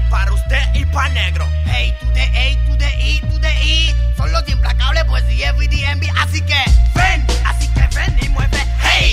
para usted y pa' negro. Hey, to the A, to the E, to the E. Son los implacables, pues y FDMB. Así que ven y mueve. Hey.